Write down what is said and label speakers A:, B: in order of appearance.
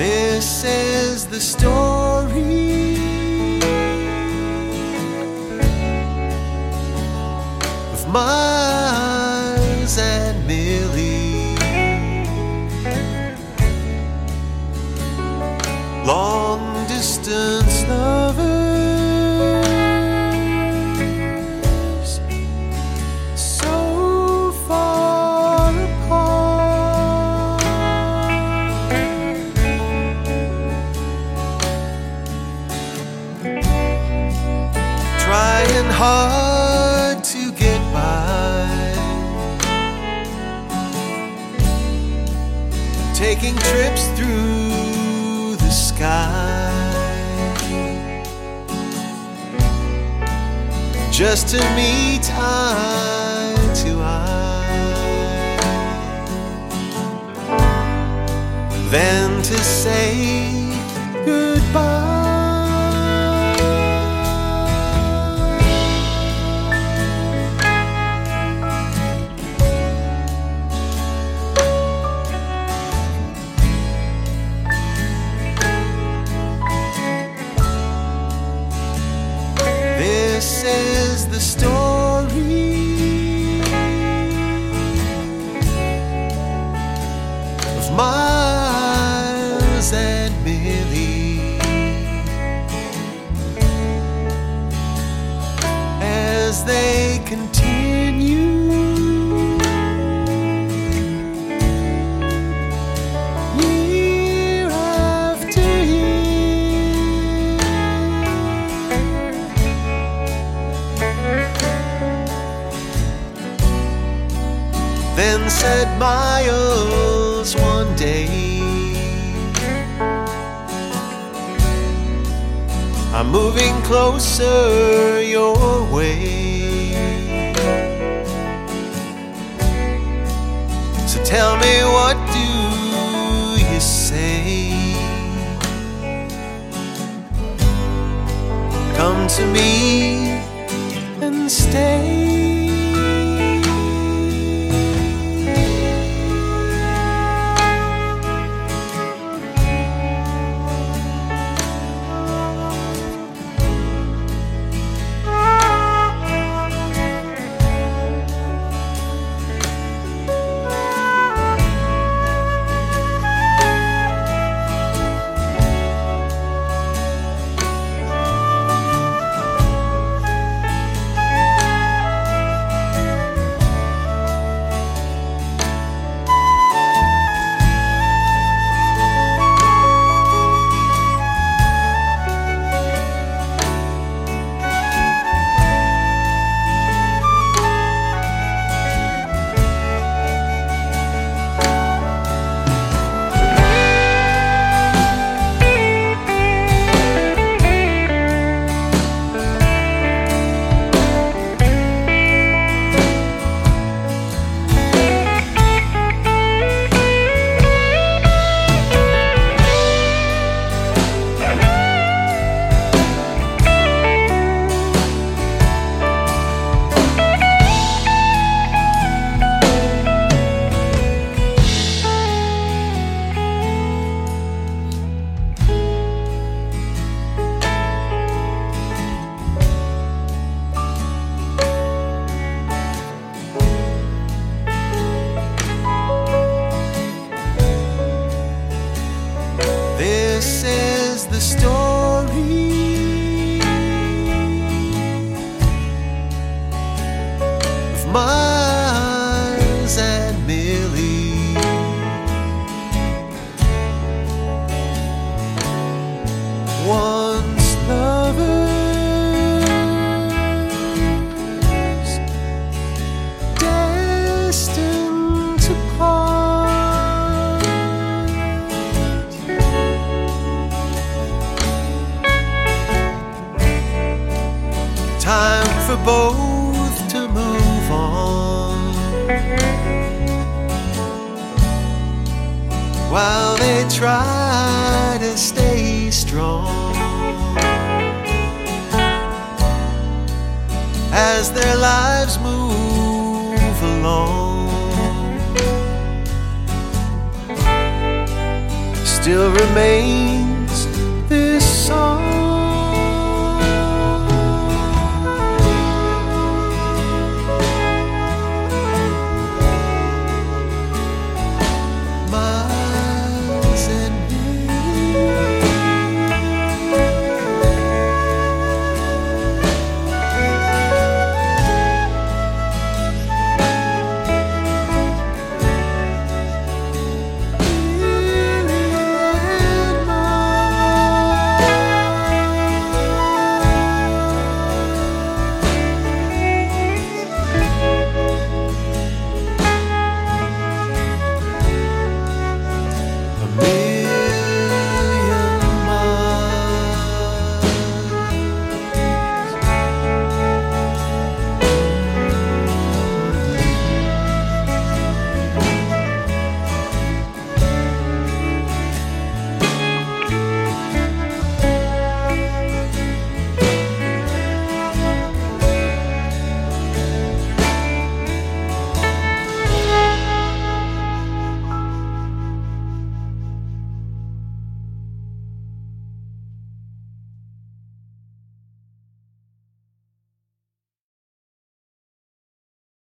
A: This is the story of Miles and Millie, long distance lovers, so far apart. Trying hard to get by, taking trips through the sky, just to meet eye to eye, then to say goodbye. This is the story of Miles and Millie, as they continue year after year. Then said Miles one day, I'm moving closer your way, so tell me, what do you say? Come to me and stay. This is the story of Miles and Millie, once lovers, destined to part. Time for both to move on, while they try to stay strong, as their lives move along. still remains this song.